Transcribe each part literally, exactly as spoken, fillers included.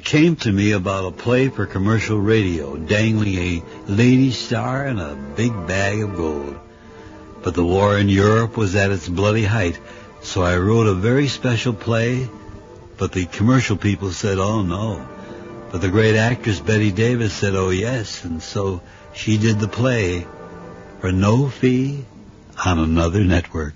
came to me about a play for commercial radio, dangling a lady star and a big bag of gold. But the war in Europe was at its bloody height, so I wrote a very special play, but the commercial people said, oh, no. But the great actress Betty Davis said, oh, yes, and so she did the play for no fee on another network.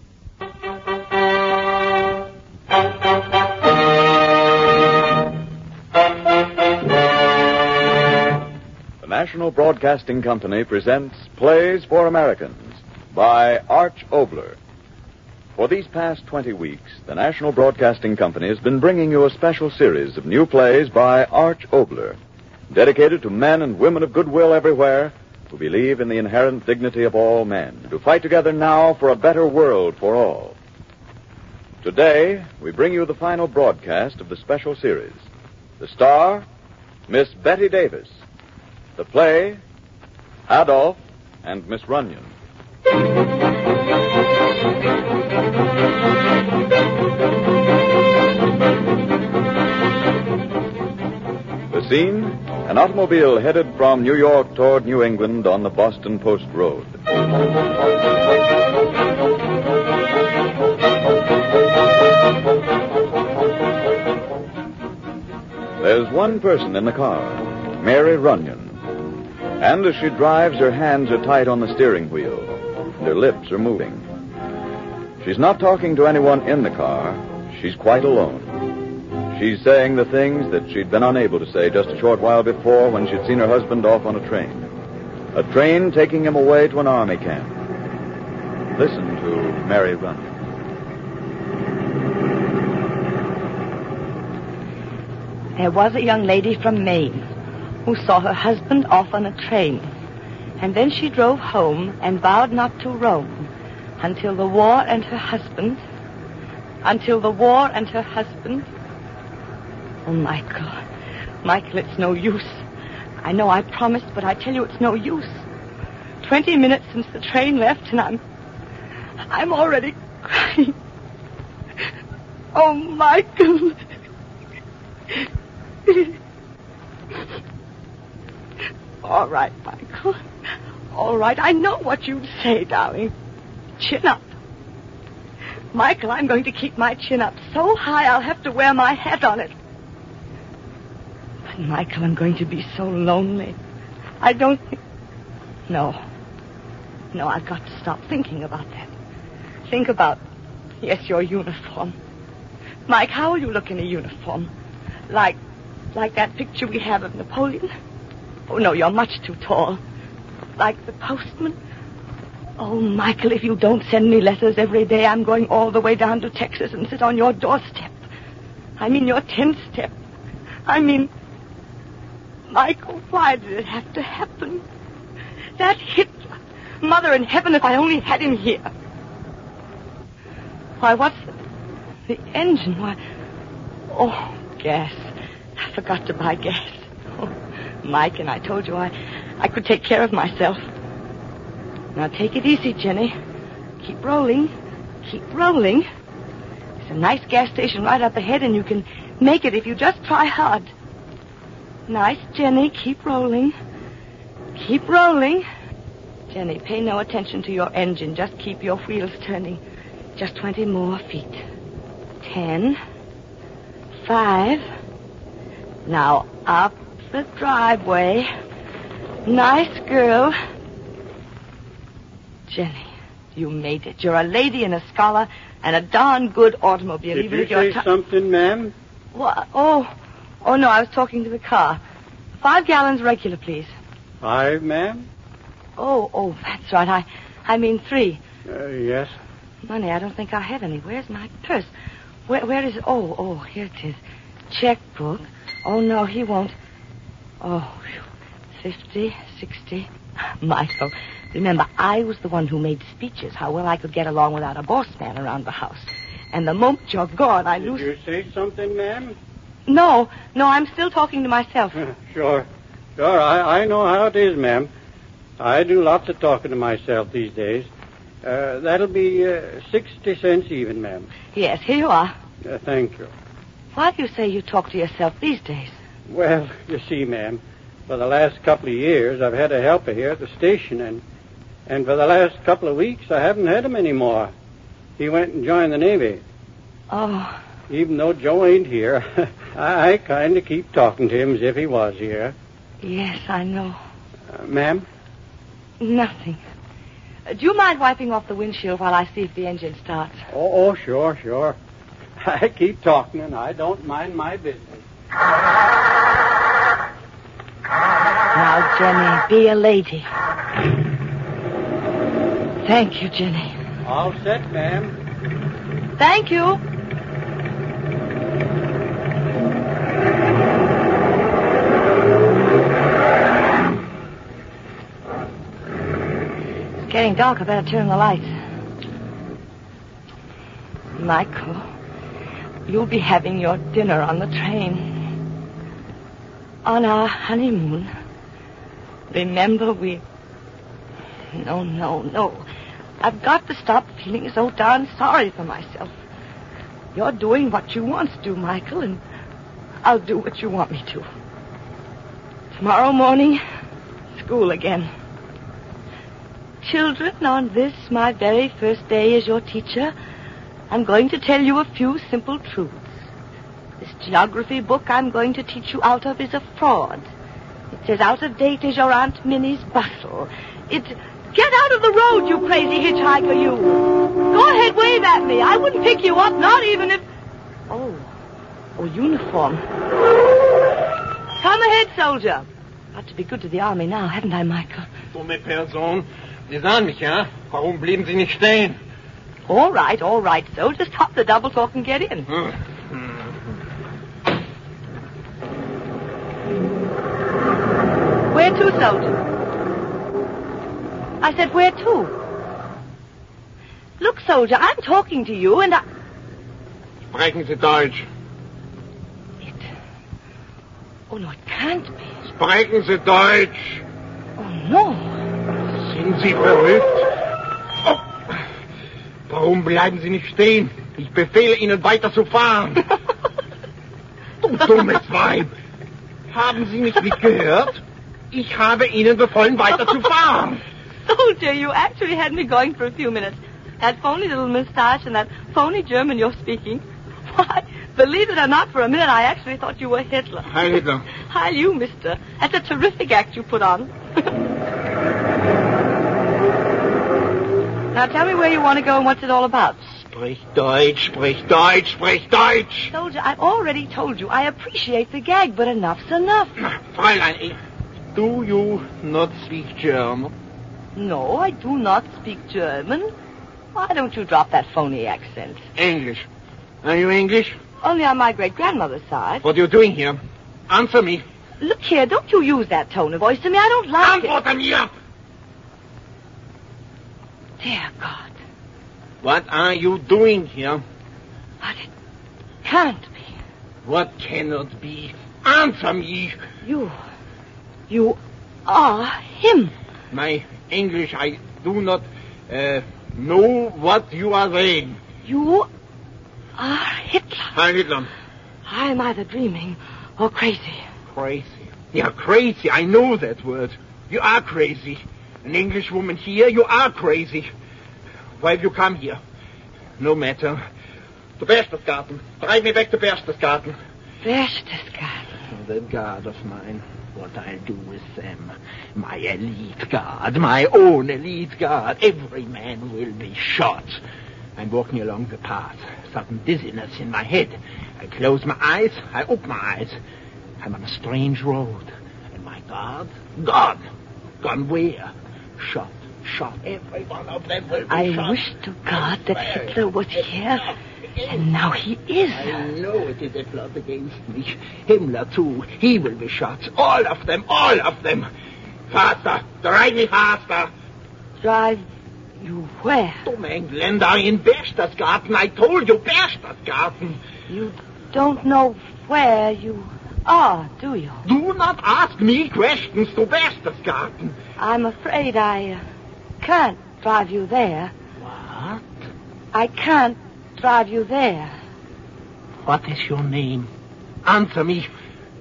The National Broadcasting Company presents Plays for Americans by Arch Obler. For these past twenty weeks, the National Broadcasting Company has been bringing you a special series of new plays by Arch Obler, dedicated to men and women of goodwill everywhere who believe in the inherent dignity of all men, to fight together now for a better world for all. Today, we bring you the final broadcast of the special series. The star, Miss Betty Davis. The play, Adolf and Miss Runyon. The scene, an automobile headed from New York toward New England on the Boston Post Road. There's one person in the car, Mary Runyon. And as she drives, her hands are tight on the steering wheel. Her lips are moving. She's not talking to anyone in the car. She's quite alone. She's saying the things that she'd been unable to say just a short while before when she'd seen her husband off on a train. A train taking him away to an army camp. Listen to Mary Runyon. There was a young lady from Maine who saw her husband off on a train. And then she drove home and vowed not to roam until the war and her husband, until the war and her husband. Oh, Michael, Michael, it's no use. I know I promised, but I tell you it's no use. Twenty minutes since the train left and I'm, I'm already crying. Oh, Michael. All right, Michael. All right, I know what you'd say, darling. Chin up. Michael, I'm going to keep my chin up so high I'll have to wear my hat on it. But, Michael, I'm going to be so lonely. I don't think... No. No, I've got to stop thinking about that. Think about, yes, your uniform. Mike, how will you look in a uniform? Like, like that picture we have of Napoleon? Oh, no, you're much too tall. Like the postman? Oh, Michael, if you don't send me letters every day, I'm going all the way down to Texas and sit on your doorstep. I mean your tent step. I mean... Michael, why did it have to happen? That Hitler. Mother in heaven, if I only had him here. Why, what's the... The engine? Why... Oh, gas. I forgot to buy gas. Oh, Mike, and I told you I, I could take care of myself. Now take it easy, Jenny. Keep rolling. Keep rolling. There's a nice gas station right up ahead, and you can make it if you just try hard. Nice, Jenny. Keep rolling. Keep rolling. Jenny, pay no attention to your engine. Just keep your wheels turning. Just twenty more feet. Ten. Five. Now up the driveway. Nice girl. Jenny, you made it. You're a lady and a scholar and a darn good automobile. Did even you if you're say t- something, ma'am? What? Oh, oh no, I was talking to the car. Five gallons regular, please. Five, ma'am? Oh, oh, that's right. I, I mean three. Uh, yes. Money, I don't think I have any. Where's my purse? Where, where is it? Oh, oh, here it is. Checkbook. Oh, no, he won't. Oh, whew. Fifty, sixty. Michael, remember, I was the one who made speeches how well I could get along without a boss man around the house. And the moment you're gone, I lose... Did you say something, ma'am? No, no, I'm still talking to myself. Sure. Sure, I, I know how it is, ma'am. I do lots of talking to myself these days. Uh, that'll be uh, sixty cents even, ma'am. Yes, here you are. Uh, thank you. Why do you say you talk to yourself these days? Well, you see, ma'am, for the last couple of years, I've had a helper here at the station, and and for the last couple of weeks, I haven't had him anymore. He went and joined the Navy. Oh. Even though Joe ain't here, I, I kind of keep talking to him as if he was here. Yes, I know. Uh, ma'am? Nothing. Uh, do you mind wiping off the windshield while I see if the engine starts? Oh, oh, sure, sure. I keep talking, and I don't mind my business. Now, Jenny, be a lady. Thank you, Jenny. All set, ma'am. Thank you. It's getting dark. I better turn the lights. Michael, you'll be having your dinner on the train. On our honeymoon. Remember, we... No, no, no. I've got to stop feeling so darn sorry for myself. You're doing what you want to do, Michael, and I'll do what you want me to. Tomorrow morning, school again. Children, on this, my very first day as your teacher, I'm going to tell you a few simple truths. This geography book I'm going to teach you out of is a fraud. It's as out of date as your Aunt Minnie's bustle. It's... Get out of the road, you crazy hitchhiker, you. Go ahead, wave at me. I wouldn't pick you up, not even if... Oh. Oh, uniform. Come ahead, soldier. Got to be good to the army now, haven't I, Michael? Dumme Person. Sie sahen mich, ja? Warum blieben Sie nicht stehen? All right, all right, soldier. Stop the double talk and get in. Where to, soldier? I said, where to? Look, soldier, I'm talking to you, and I... Sprechen Sie Deutsch. It... Oh, no, it can't be. Sprechen Sie Deutsch. Oh, no. Sind Sie verrückt? Oh. Warum bleiben Sie nicht stehen? Ich befehle Ihnen, weiterzufahren. Du dummes Weib. Haben Sie mich nicht gehört? Ich habe Ihnen befohlen, weiterzufahren. Soldier, you actually had me going for a few minutes. That phony little moustache and that phony German you're speaking. Why, believe it or not, for a minute I actually thought you were Hitler. Heil Hitler. Heil you, mister. That's a terrific act you put on. Now tell me where you want to go and what's it all about. Sprich Deutsch, sprich Deutsch, sprich Deutsch. Soldier, I've already told you I appreciate the gag, but enough's enough. Fräulein, do you not speak German? No, I do not speak German. Why don't you drop that phony accent? English. Are you English? Only on my great-grandmother's side. What are you doing here? Answer me. Look here, don't you use that tone of voice to me. I don't like it. Antworte mir! Dear God. What are you doing here? But it can't be. What cannot be? Answer me! You... You are him. My English, I do not uh, know what you are saying. You are Hitler. Heil Hitler. I am either dreaming or crazy. Crazy. Yeah, crazy. I know that word. You are crazy. An Englishwoman here, you are crazy. Why have you come here? No matter. To Berchtesgaden. Drive me back to Berchtesgaden. Berchtesgaden. The guard of mine. What I'll do with them. My elite guard. My own elite guard. Every man will be shot. I'm walking along the path. Sudden dizziness in my head. I close my eyes. I open my eyes. I'm on a strange road. And my guard? Gone. Gone where? Shot. Shot. Every one of them will be I shot. I wish to God that Hitler was here. And now he is. I know it is a plot against me. Himmler, too. He will be shot. All of them. All of them. Faster. Drive me faster. Drive you where? Dumme Engländer in Berchtesgaden. I told you, Berchtesgaden. You don't know where you are, do you? Do not ask me questions to Berchtesgaden. I'm afraid I uh, can't drive you there. What? I can't drive you there. What is your name? Answer me.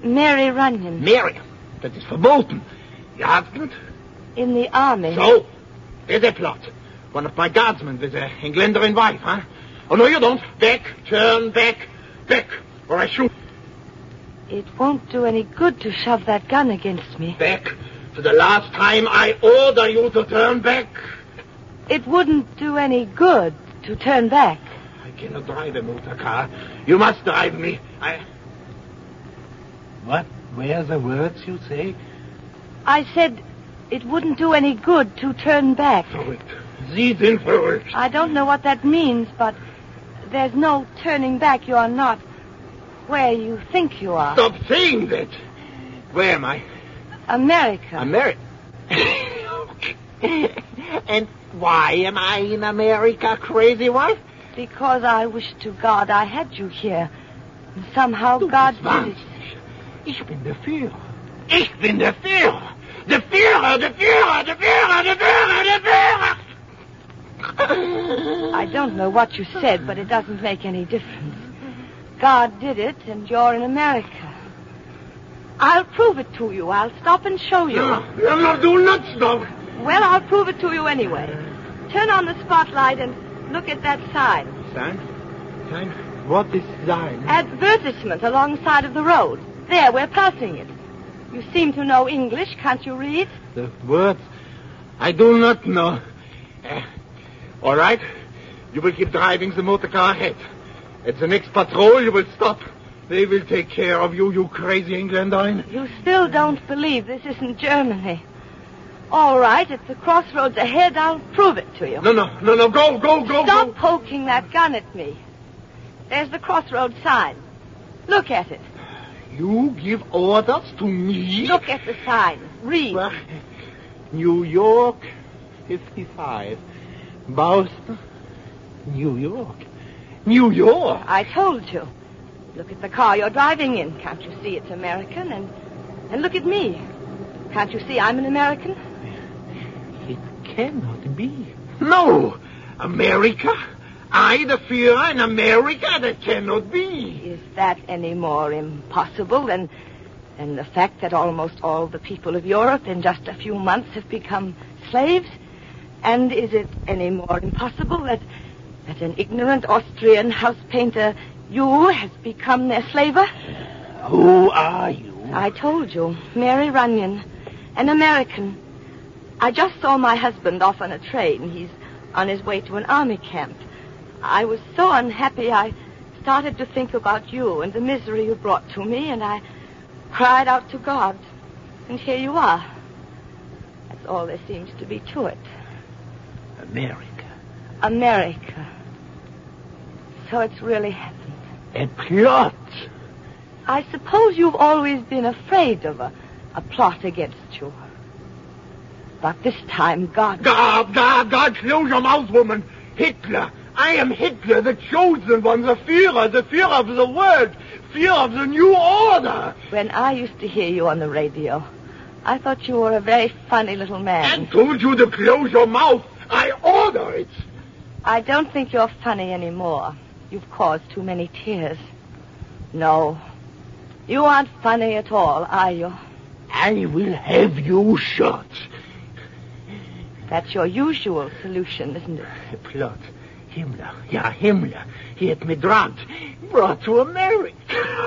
Mary Runyon. Mary? That is verboten. Your husband? In the army. So, there's a plot. One of my guardsmen with a Engländerin wife, huh? Oh, no, you don't. Back, turn, back, back, or I shoot. It won't do any good to shove that gun against me. Back. For the last time, I order you to turn back. It wouldn't do any good to turn back. I cannot drive a motor car. You must drive me. I... What were the words you say? I said it wouldn't do any good to turn back. Verrückt. Sie sind verrückt. I don't know what that means, but there's no turning back. You are not where you think you are. Stop saying that. Where am I? America. America? And why am I in America, crazy one? Because I wish to God I had you here. And somehow Du God bist did it. wahnsinnig. Ich bin der Führer. Ich bin der Führer. Der Führer, der Führer, der Führer, der Führer, der Führer. I don't know what you said, but it doesn't make any difference. God did it, and you're in America. I'll prove it to you. I'll stop and show you. No, no, do not stop. Well, I'll prove it to you anyway. Turn on the spotlight and look at that sign. Sign? Sign? What is sign? Advertisement alongside of the road. There, we're passing it. You seem to know English. Can't you read? The words? I do not know. Uh, all right. You will keep driving the motor car ahead. At the next patrol, you will stop. They will take care of you, you crazy Engländerin. You still don't believe this isn't Germany. All right, at the crossroads ahead, I'll prove it to you. No, no, no, no, go, go, go, Stop go. poking that gun at me. There's the crossroads sign. Look at it. You give orders to me? Look at the sign. Read. Well, New York, fifty-five. Boston, New York. New York? I told you. Look at the car you're driving in. Can't you see it's American? And, and look at me. Can't you see I'm an American? It cannot be. No! America? I, the Führer in America? That cannot be. Is that any more impossible than, than the fact that almost all the people of Europe in just a few months have become slaves? And is it any more impossible that, that an ignorant Austrian house painter, you, has become their slaver? Who are you? I told you, Mary Runyon, an American. I just saw my husband off on a train. He's on his way to an army camp. I was so unhappy I started to think about you and the misery you brought to me, and I cried out to God. And here you are. That's all there seems to be to it. America. America. So it's really happened. A plot. I suppose you've always been afraid of a, a plot against you. But this time, God... God, God, God, close your mouth, woman. Hitler. I am Hitler, the chosen one, the Führer, the Führer of the world, Führer of the new order. When I used to hear you on the radio, I thought you were a very funny little man. I told you to close your mouth. I order it. I don't think you're funny anymore. You've caused too many tears. No. You aren't funny at all, are you? I will have you shot. That's your usual solution, isn't it? A plot. Himmler. Yeah, Himmler. He had me drugged. Brought to America.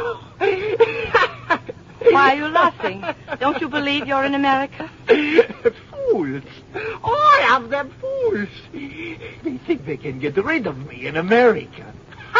Why are you laughing? Don't you believe you're in America? Fools. All of them fools. They think they can get rid of me in America.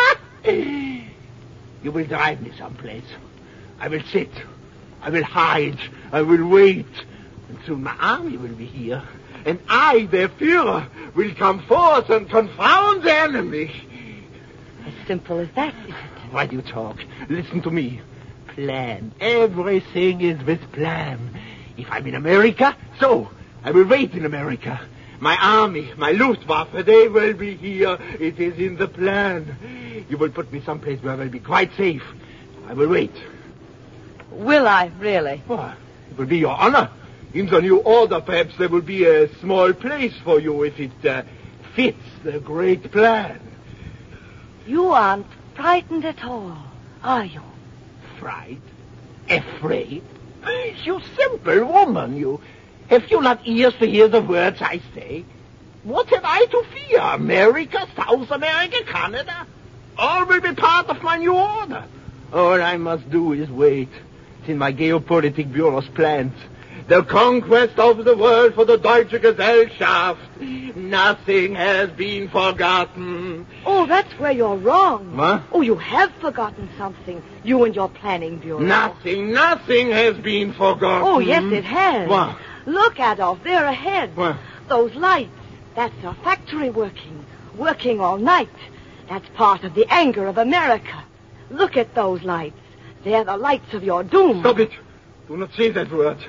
You will drive me someplace. I will sit. I will hide. I will wait. And soon my army will be here. And I, their Führer, will come forth and confound the enemy. As simple as that, is it? Why do you talk? Listen to me. Plan. Everything is with plan. If I'm in America, so I will wait in America. My army, my Luftwaffe, they will be here. It is in the plan. You will put me someplace where I will be quite safe. I will wait. Will I, really? Well, it will be your honor. In the new order, perhaps there will be a small place for you if it uh, fits the great plan. You aren't frightened at all, are you? Fright? Afraid? You simple woman, you. Have you not ears to hear the words I say? What have I to fear? America, South America, Canada? All will be part of my new order. All I must do is wait. It's in my geopolitic bureau's plans. The conquest of the world for the Deutsche Gesellschaft. Nothing has been forgotten. Oh, that's where you're wrong. What? Oh, you have forgotten something. You and your planning bureau. Nothing, nothing has been forgotten. Oh, yes, it has. What? Look, Adolf, they're ahead. What? Those lights. That's a factory working. Working all night. That's part of the anger of America. Look at those lights. They're the lights of your doom. Stop it. Do not say that word.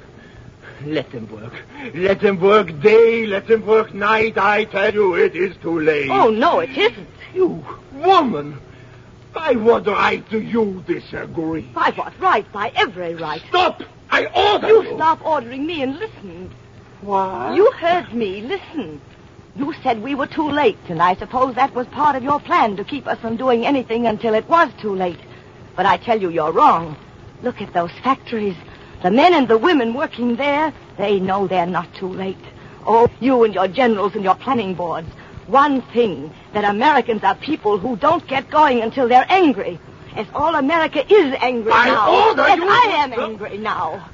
Let them work. Let them work day, let them work night. I tell you, it is too late. Oh, no, it isn't. You, woman, by what right do you disagree? By what right? By every right. Stop! I order You you. stop ordering me and listen. What? You heard me. Listen. You said we were too late, and I suppose that was part of your plan to keep us from doing anything until it was too late. But I tell you, you're wrong. Look at those factories. The men and the women working there, they know they're not too late. Oh, you and your generals and your planning boards. One thing, that Americans are people who don't get going until they're angry. As all America is angry I now. order As you I to am stop. angry now.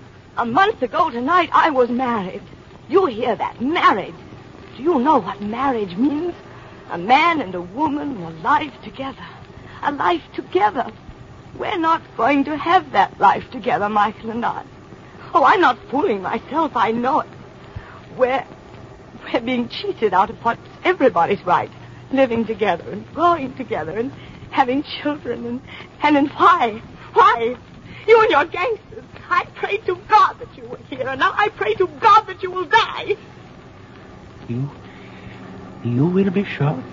A month ago tonight, I was married. You hear that? Married. Do you know what marriage means? A man and a woman alive together. A life together. We're not going to have that life together, Michael and I. Oh, I'm not fooling myself. I know it. We're, we're being cheated out of what's everybody's right. Living together and growing together and having children. And, and then why? Why? You and your gangsters. I pray to God that you were here. And now I pray to God that you will die. You, you will be shot.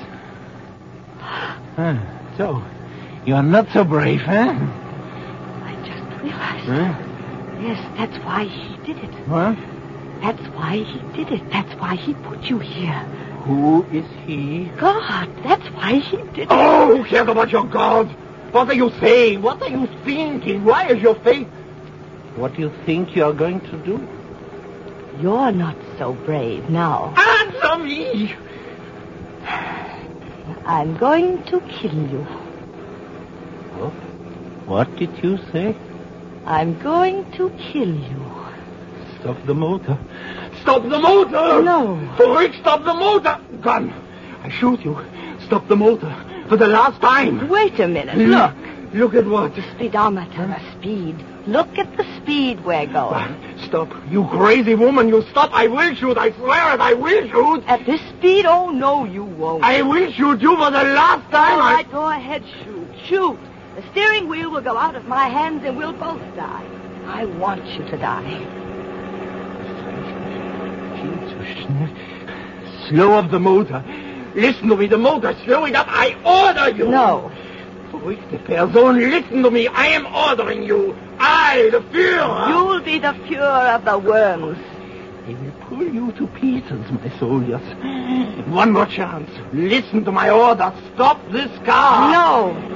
Ah, so, you are not so brave, huh? I just realized. Huh? Yes, that's why he did it. What? That's why he did it. That's why he put you here. Who is he? God, that's why he did it. Oh, who cares about your God? What are you saying? What are you thinking? Why is your face... What do you think you are going to do? You're not so brave now. Answer me! I'm going to kill you. What? What did you say? I'm going to kill you. Stop the motor. Stop the motor! No. Rick, stop the motor! Gun. I shoot you. Stop the motor. For the last time. Wait a minute. Look. Look at what? The speedometer, the speed. Look at the speed we're going. Stop. You crazy woman. You stop. I will shoot. I swear it. I will shoot. At this speed? Oh, no, you won't. I will shoot you for the last time. All I... right, go ahead, shoot. Shoot. The steering wheel will go out of my hands and we'll both die. I want you to die. Slow up the motor. Listen to me. The motor's slowing up. I order you. No. Verrückte Person, listen to me. I am ordering you. I, the Führer. You'll be the Führer of the worms. I will pull you to pieces, my soldiers. One more chance. Listen to my order. Stop this car. No.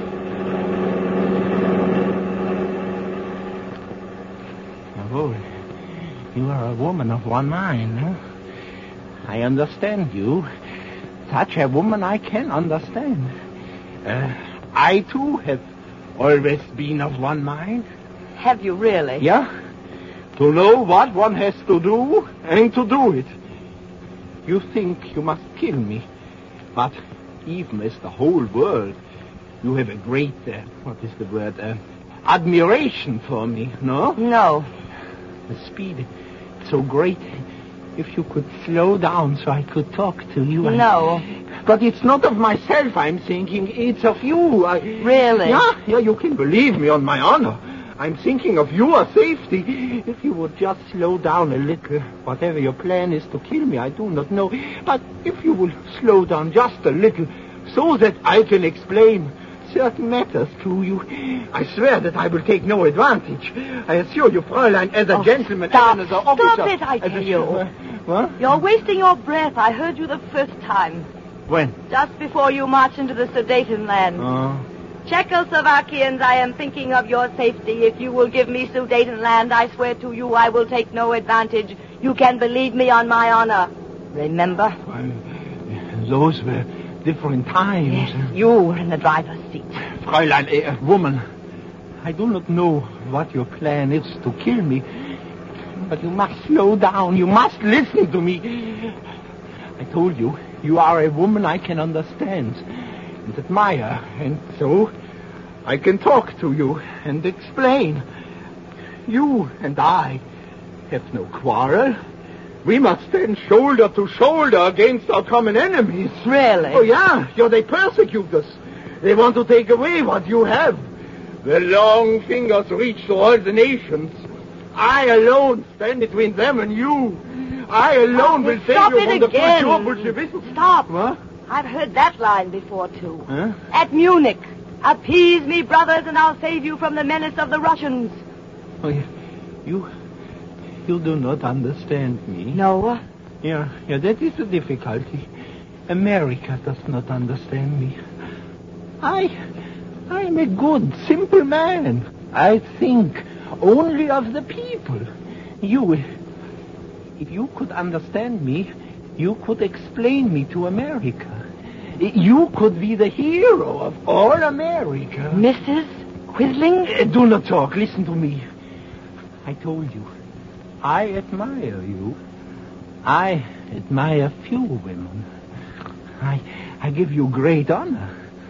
Oh, you are a woman of one mind, huh? I understand you. Such a woman I can understand. Uh, I, too, have always been of one mind. Have you really? Yeah? To know what one has to do and to do it. You think you must kill me. But even as the whole world, you have a great, uh, what is the word, uh, admiration for me, no? No. The speed, so great. If you could slow down so I could talk to you. I... No. But it's not of myself I'm thinking. It's of you. I... Really? Yeah, yeah, you can believe me on my honor. I'm thinking of your safety. If you would just slow down a little. Whatever your plan is to kill me, I do not know. But if you will slow down just a little so that I can explain certain matters to you, I swear that I will take no advantage. I assure you, Fräulein, as a Oh, gentleman stop. and as an officer... Stop it, I as tell a- you. Uh, what? You're wasting your breath. I heard you the first time. When? Just before you march into the Sudetenland. Oh. Czechoslovakians, I am thinking of your safety. If you will give me Sudetenland, I swear to you I will take no advantage. You can believe me on my honor. Remember? Well, those were different times. Yes, you were in the driver's seat. Fräulein, a woman, I do not know what your plan is to kill me, but you must slow down. You must listen to me. I told you, you are a woman I can understand and admire, and so I can talk to you and explain. You and I have no quarrel. We must stand shoulder to shoulder against our common enemies. Really? Oh, yeah. Yeah, they persecute us. They want to take away what you have. Their long fingers reach to all the nations. I alone stand between them and you. I alone will save Stop you it from the again. culture Bolshevism. Stop. What? I've heard that line before, too. Huh? At Munich. Appease me, brothers, and I'll save you from the menace of the Russians. Oh, you, you, you do not understand me. No. Yeah, yeah, that is the difficulty. America does not understand me. I, I am a good, simple man. I think only of the people. You, if you could understand me, you could explain me to America. You could be the hero of all America. Missus Quisling? Uh, do not talk. Listen to me. I told you, I admire you. I admire few women. I, I give you great honor.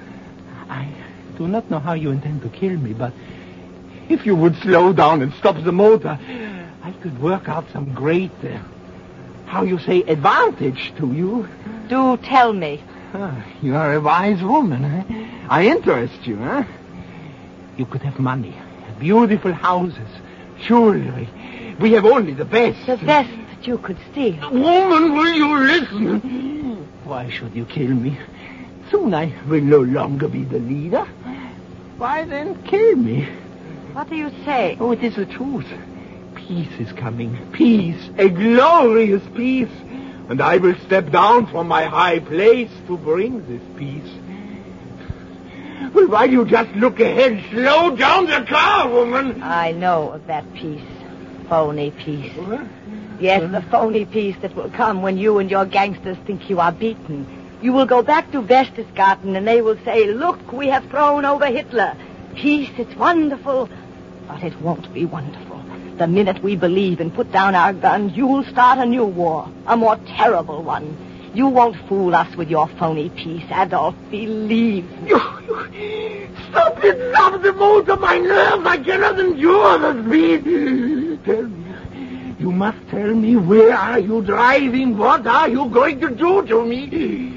I do not know how you intend to kill me, but if you would slow down and stop the motor, I could work out some great, uh, how you say, advantage to you. Do tell me. Ah, you are a wise woman, huh? I interest you, huh? You could have money, beautiful houses, jewelry. We have only the best. The best that you could steal. Woman, will you listen? Why should you kill me? Soon I will no longer be the leader. Why then kill me? What do you say? Oh, it is the truth. Peace is coming. Peace. A glorious peace. And I will step down from my high place to bring this peace. Well, why do you just look ahead? Slow down the car, woman. I know of that peace. Phony peace. What? Yes, the phony peace that will come when you and your gangsters think you are beaten. You will go back to Berchtesgaden and they will say, look, we have thrown over Hitler. Peace, it's wonderful. But it won't be wonderful. The minute we believe and put down our guns, you'll start a new war, a more terrible one. You won't fool us with your phony peace, Adolf. Believe me. You, you, stop it! Stop the motor! My nerves! I cannot endure the speed! Tell me. You must tell me, where are you driving? What are you going to do to me?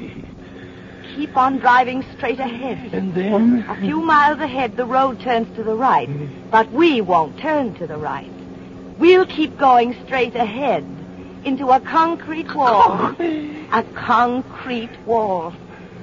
Keep on driving straight ahead. And then? A few miles ahead, the road turns to the right. But we won't turn to the right. We'll keep going straight ahead into a concrete wall. A concrete wall.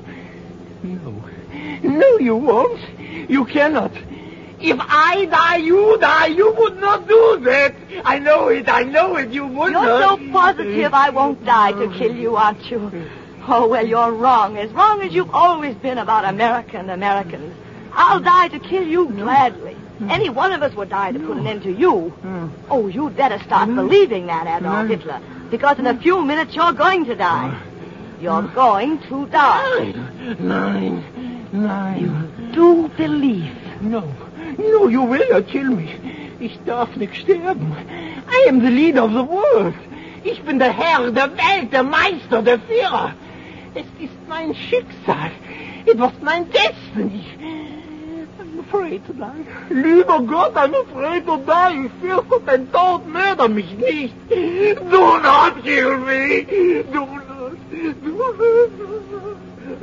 No. No, you won't. You cannot. If I die, you die. You would not do that. I know it. I know it. You would You're not. so positive I won't die to kill you, aren't you? Oh, well, you're wrong. As wrong as you've always been about America and Americans. I'll die to kill you gladly. Any one of us would die to put an end to you. Oh, you'd better start believing that, Adolf Hitler. Because in a few minutes you're going to die. You're going to die. Nine. Nine. Do believe. No. No, you will not kill me. Ich darf nicht sterben. I am the leader of the world. Ich bin der Herr der Welt, der Meister, der Führer. Es ist mein Schicksal. It was my destiny. I'm afraid to die. Lieber Gott, I'm afraid to die. Ich fürchte den Tod, mörder mich nicht. Do not kill me. Do not. Do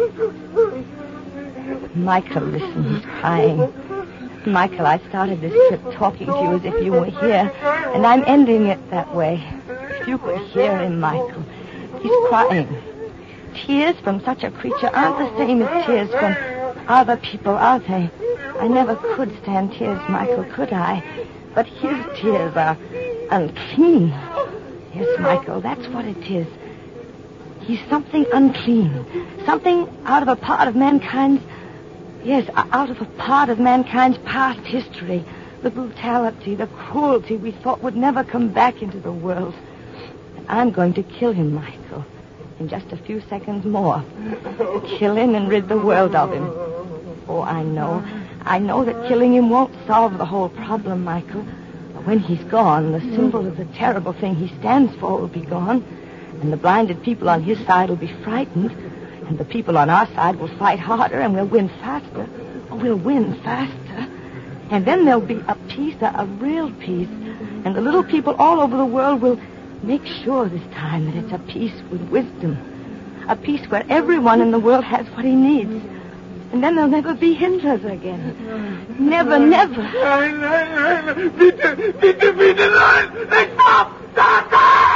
not. Michael, listen, he's crying. Michael, I started this trip talking to you as if you were here, and I'm ending it that way. If you could hear him, Michael. He's crying. Tears from such a creature aren't the same as tears from other people, are they? I never could stand tears, Michael, could I? But his tears are unclean. Yes, Michael, that's what it is. He's something unclean. Something out of a part of mankind's Yes, out of a part of mankind's past history. The brutality, the cruelty we thought would never come back into the world. And I'm going to kill him, Michael, in just a few seconds more. Kill him and rid the world of him. Oh, I know. I know that killing him won't solve the whole problem, Michael. But when he's gone, the symbol of the terrible thing he stands for will be gone. And the blinded people on his side will be frightened. And the people on our side will fight harder and we'll win faster. Oh, we'll win faster. And then there'll be a peace, a, a real peace. And the little people all over the world will make sure this time that it's a peace with wisdom. A peace where everyone in the world has what he needs. And then there'll never be hindrance again. Never, never. Bitte, bitte, bitte, nein! Stop! Stop!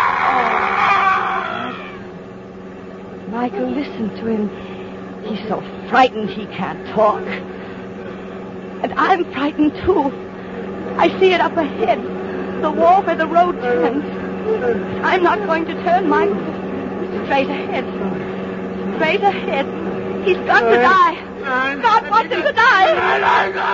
Michael, listen to him. He's so frightened he can't talk. And I'm frightened, too. I see it up ahead. The wall where the road turns. I'm not going to turn, Michael. Straight ahead. Straight ahead. He's got to die. God wants him to die.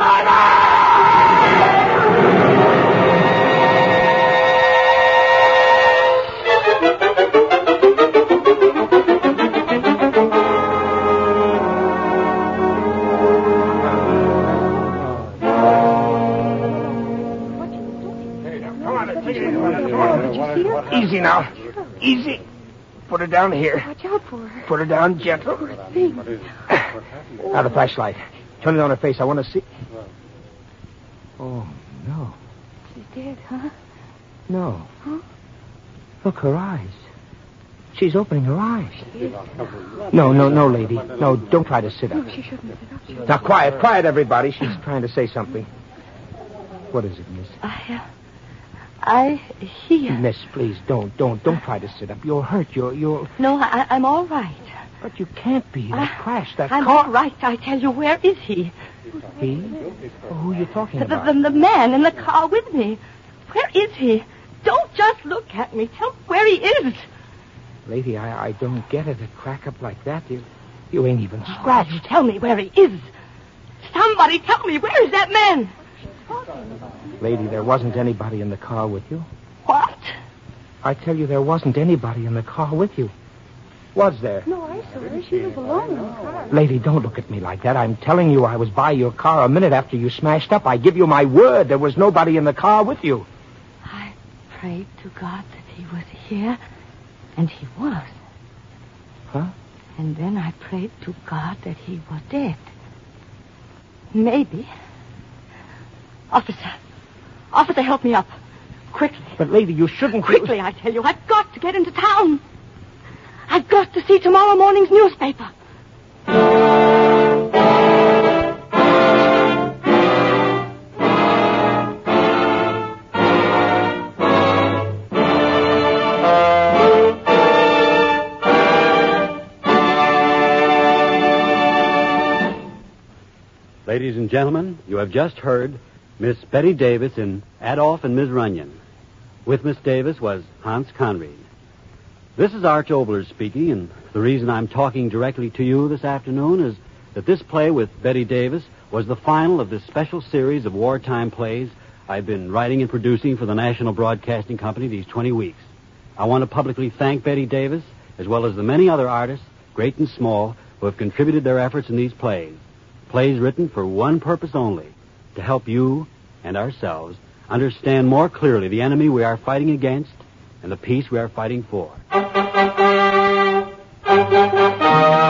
Easy now. Easy. Put her down here. Watch out for her. Put her down gentle. Now the flashlight. Turn it on her face. I want to see. Oh, no. She's dead, huh? No. Huh? Look, her eyes. She's opening her eyes. No, no, no, lady. No, don't try to sit up. No, she shouldn't sit up. She Now, quiet, quiet, everybody. She's trying to say something. What is it, miss? I, uh, I hear. Miss, please, don't, don't, don't try to sit up. You're hurt. You're, you're... No, I, I'm all right. But you can't be. That I, crash, that I'm car... all right. I tell you, where is he? He? Who are you talking The, about? the, the man in the car with me. Where is he? Don't just look at me. Tell me where he is. Lady, I, I don't get it. A crack up like that. You, you ain't even Oh, scratched. you tell me where he is. Somebody tell me, where is that man? Lady, there wasn't anybody in the car with you. What? I tell you, there wasn't anybody in the car with you. Was there? No, I saw her. She was alone in the car. Lady, don't look at me like that. I'm telling you, I was by your car a minute after you smashed up. I give you my word, there was nobody in the car with you. I prayed to God that he was here, and he was. Huh? And then I prayed to God that he was dead. Maybe. Officer. Officer, help me up. Quickly. But, lady, you shouldn't... Quickly, I tell you. I've got to get into town. I've got to see tomorrow morning's newspaper. Ladies and gentlemen, you have just heard Miss Betty Davis in Adolf and Miz Runyon. With Miss Davis was Hans Conried. This is Arch Obler speaking, and the reason I'm talking directly to you this afternoon is that this play with Betty Davis was the final of this special series of wartime plays I've been writing and producing for the National Broadcasting Company these twenty weeks. I want to publicly thank Betty Davis, as well as the many other artists, great and small, who have contributed their efforts in these plays. Plays written for one purpose only, to help you and ourselves understand more clearly the enemy we are fighting against and the peace we are fighting for.